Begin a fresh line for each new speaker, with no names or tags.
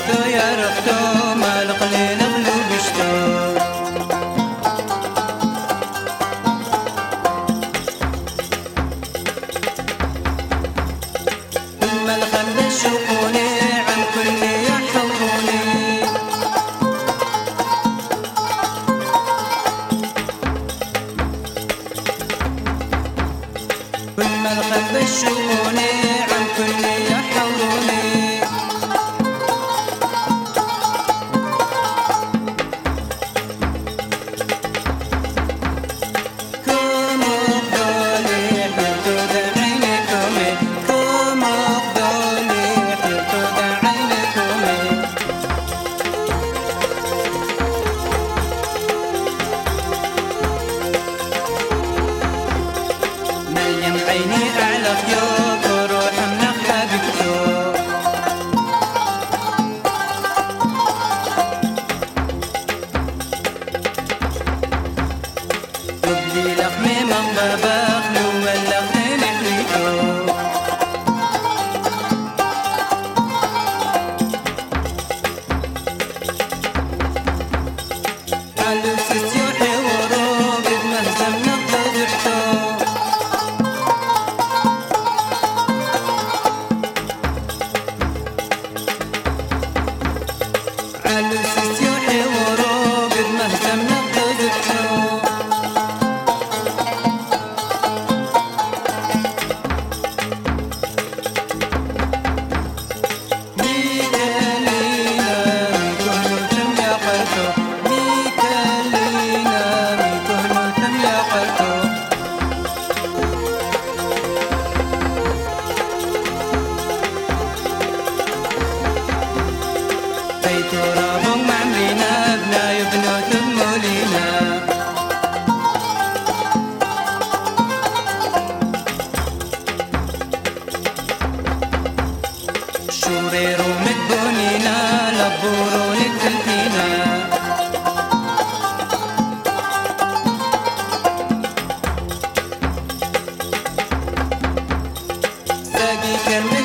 رختو يا رختو ما القليل غلو بشتو ثم الخل الشوقوني عن كل يحوطوني ثم الخل الشوقوني عن كل يحوطوني عيني أعلى خيوط وروح من حبيبته قبلي لخمي من بابخلو واللخمي نحليته على سيوحي وروق بمهزم نقدرته على سيوحي وروق بمهزم نقدرته ترابهم معمرينا بنا يبنوا ثموا لينا شوريرو مدبونينا لبورو للتلفينا ساقي كان